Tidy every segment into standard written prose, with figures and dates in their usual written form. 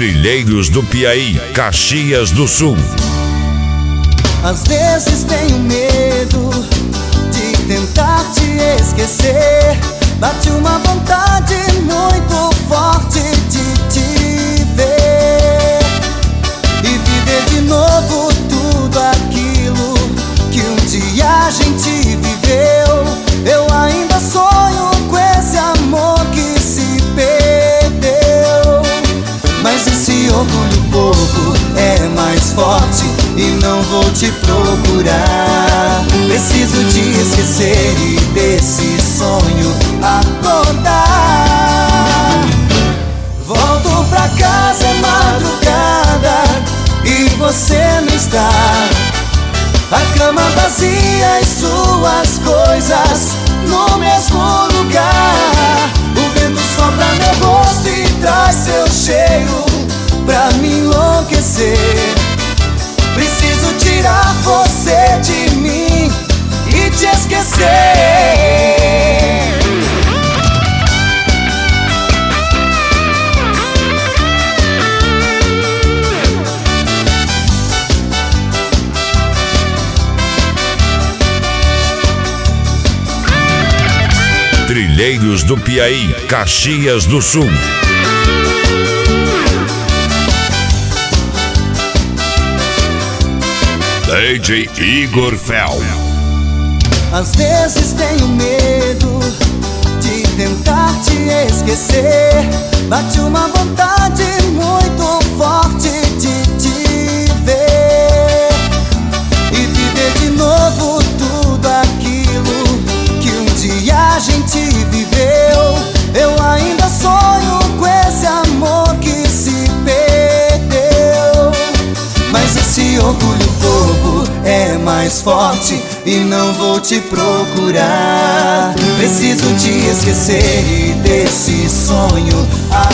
Trilheiros do Piaí, Caxias do Sul. Às vezes tenho medo de tentar te esquecer. Bate uma vontade muito forte de te ver e viver de novo tudo aquilo que um dia a gente viveu. Eu ainda sonho com esse amor que se perdeu, mas esse orgulho bobo é mais forte e não vou te procurar. Preciso te esquecer e desse sonho acordar. Volto pra casa, é madrugada e você não está. A cama vazia e suas coisas no mesmo lugar. O vento sopra meu rosto e traz seu cheiro pra me enlouquecer. Preciso tirar você de mim e te esquecer. Trilheiros do Piaí, Caxias do Sul. DJ Igor Fel. Às vezes tenho medo de tentar te esquecer. Bate uma vontade muito forte de te ver e viver de novo tudo aquilo que um dia a gente viveu. Eu ainda sonho com esse amor que se perdeu, mas esse orgulho bobo é mais forte e não vou te procurar. Preciso te esquecer e desse sonho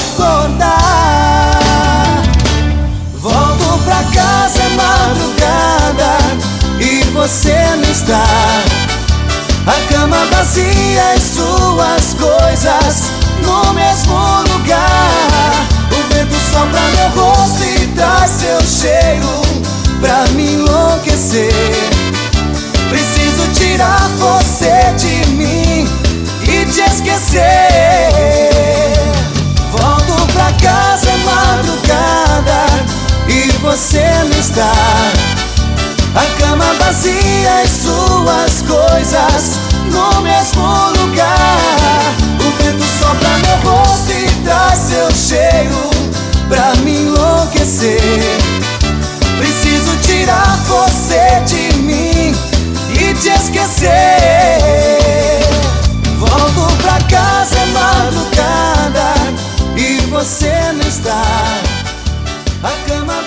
acordar. Volto pra casa, é madrugada e você não está. A cama vazia e suas coisas no mesmo lugar. O vento sopra meu rosto e traz seu cheiro pra me enlouquecer. Preciso tirar você de mim e te esquecer. Volto pra casa, é madrugada e você não está. A cama vazia e suas coisas no mesmo lugar. O vento sopra meu rosto e traz seu cheiro pra me enlouquecer. Preciso tirar você de mim e te esquecer. Volto pra casa, é madrugada e você não está. A cama